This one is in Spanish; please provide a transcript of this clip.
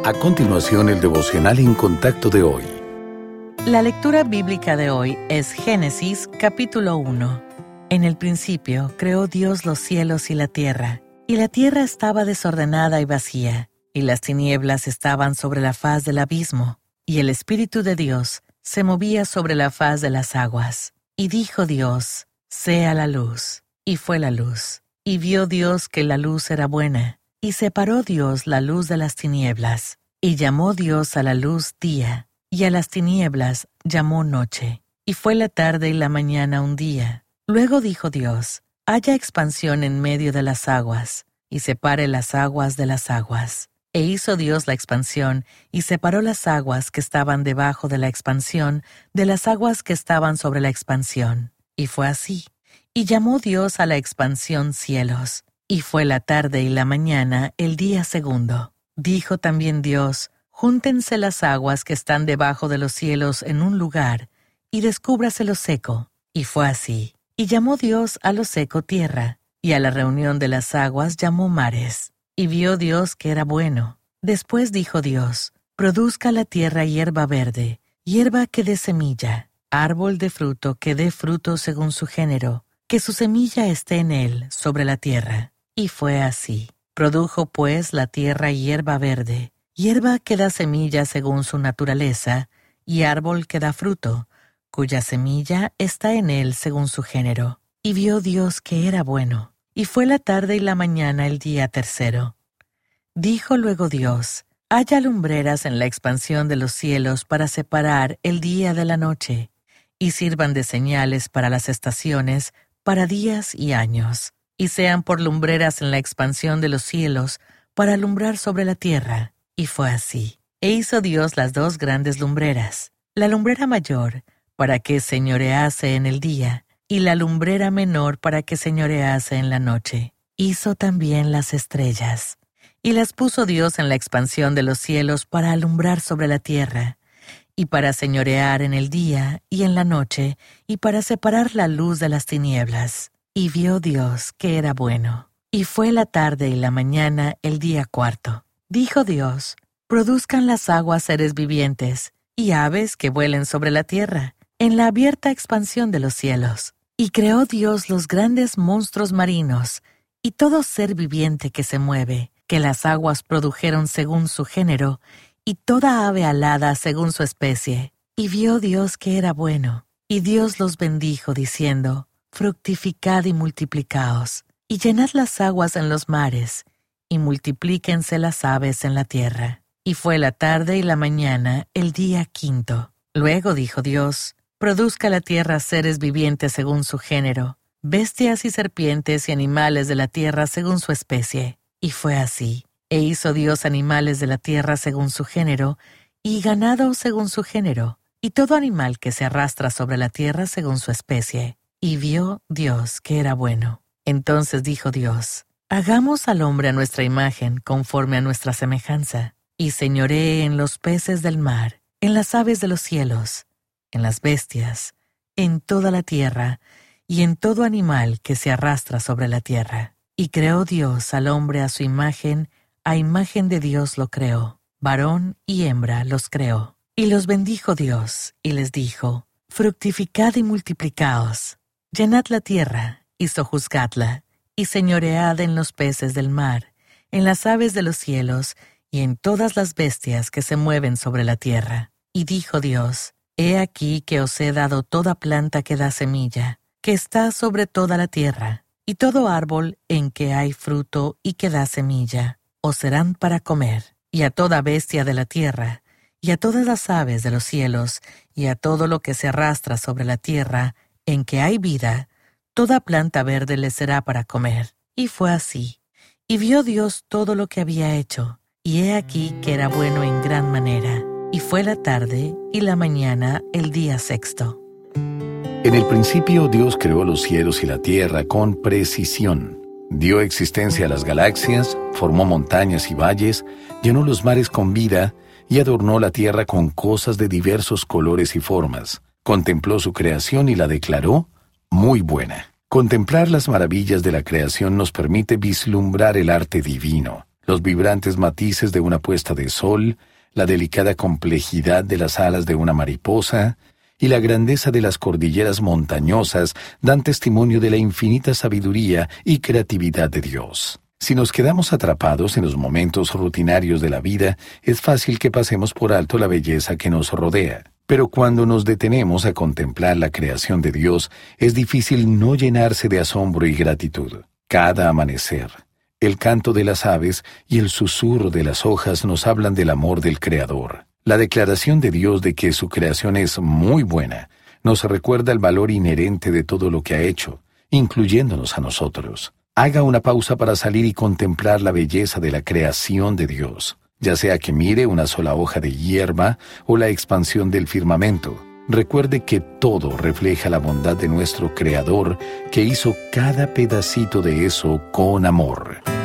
A continuación, el devocional en contacto de hoy. La lectura bíblica de hoy es Génesis capítulo 1. En el principio creó Dios los cielos y la tierra estaba desordenada y vacía, y las tinieblas estaban sobre la faz del abismo, y el Espíritu de Dios se movía sobre la faz de las aguas. Y dijo Dios: sea la luz. Y fue la luz. Y vio Dios que la luz era buena, y separó Dios la luz de las tinieblas. Y llamó Dios a la luz día, y a las tinieblas llamó noche. Y fue la tarde y la mañana un día. Luego dijo Dios: haya expansión en medio de las aguas, y separe las aguas de las aguas. E hizo Dios la expansión, y separó las aguas que estaban debajo de la expansión de las aguas que estaban sobre la expansión. Y fue así. Y llamó Dios a la expansión cielos. Y fue la tarde y la mañana el día segundo. Dijo también Dios: júntense las aguas que están debajo de los cielos en un lugar, y descúbrase lo seco. Y fue así. Y llamó Dios a lo seco tierra, y a la reunión de las aguas llamó mares. Y vio Dios que era bueno. Después dijo Dios: produzca la tierra hierba verde, hierba que dé semilla, árbol de fruto que dé fruto según su género, que su semilla esté en él sobre la tierra. Y fue así. Produjo pues la tierra hierba verde, hierba que da semilla según su naturaleza, y árbol que da fruto, cuya semilla está en él según su género. Y vio Dios que era bueno. Y fue la tarde y la mañana el día tercero. Dijo luego Dios: haya lumbreras en la expansión de los cielos para separar el día de la noche, y sirvan de señales para las estaciones, para días y años, y sean por lumbreras en la expansión de los cielos, para alumbrar sobre la tierra. Y fue así. E hizo Dios las dos grandes lumbreras, la lumbrera mayor, para que señorease en el día, y la lumbrera menor para que señorease en la noche. Hizo también las estrellas. Y las puso Dios en la expansión de los cielos para alumbrar sobre la tierra, y para señorear en el día y en la noche, y para separar la luz de las tinieblas. Y vio Dios que era bueno. Y fue la tarde y la mañana el día cuarto. Dijo Dios: produzcan las aguas seres vivientes, y aves que vuelen sobre la tierra, en la abierta expansión de los cielos. Y creó Dios los grandes monstruos marinos, y todo ser viviente que se mueve, que las aguas produjeron según su género, y toda ave alada según su especie. Y vio Dios que era bueno. Y Dios los bendijo, diciendo: fructificad y multiplicaos, y llenad las aguas en los mares, y multiplíquense las aves en la tierra. Y fue la tarde y la mañana el día quinto. Luego dijo Dios: produzca la tierra seres vivientes según su género, bestias y serpientes y animales de la tierra según su especie. Y fue así. E hizo Dios animales de la tierra según su género, y ganado según su género, y todo animal que se arrastra sobre la tierra según su especie. Y vio Dios que era bueno. Entonces dijo Dios: hagamos al hombre a nuestra imagen, conforme a nuestra semejanza, y señoree en los peces del mar, en las aves de los cielos, en las bestias, en toda la tierra, y en todo animal que se arrastra sobre la tierra. Y creó Dios al hombre a su imagen de Dios lo creó, varón y hembra los creó. Y los bendijo Dios, y les dijo: fructificad y multiplicaos, llenad la tierra, y sojuzgadla, y señoread en los peces del mar, en las aves de los cielos, y en todas las bestias que se mueven sobre la tierra. Y dijo Dios: he aquí que os he dado toda planta que da semilla, que está sobre toda la tierra, y todo árbol en que hay fruto y que da semilla, os serán para comer, y a toda bestia de la tierra, y a todas las aves de los cielos, y a todo lo que se arrastra sobre la tierra, en que hay vida, toda planta verde les será para comer. Y fue así. Y vio Dios todo lo que había hecho, y he aquí que era bueno en gran manera. Y fue la tarde y la mañana el día sexto. En el principio Dios creó los cielos y la tierra con precisión. Dio existencia a las galaxias, formó montañas y valles, llenó los mares con vida y adornó la tierra con cosas de diversos colores y formas. Contempló su creación y la declaró muy buena. Contemplar las maravillas de la creación nos permite vislumbrar el arte divino. los vibrantes matices de una puesta de sol, la delicada complejidad de las alas de una mariposa y la grandeza de las cordilleras montañosas dan testimonio de la infinita sabiduría y creatividad de Dios. Si nos quedamos atrapados en los momentos rutinarios de la vida, es fácil que pasemos por alto la belleza que nos rodea. Pero cuando nos detenemos a contemplar la creación de Dios, es difícil no llenarse de asombro y gratitud. Cada amanecer, el canto de las aves y el susurro de las hojas nos hablan del amor del Creador. La declaración de Dios de que su creación es muy buena nos recuerda el valor inherente de todo lo que ha hecho, incluyéndonos a nosotros. Haga una pausa para salir y contemplar la belleza de la creación de Dios, ya sea que mire una sola hoja de hierba o la expansión del firmamento. Recuerde que todo refleja la bondad de nuestro Creador, que hizo cada pedacito de eso con amor.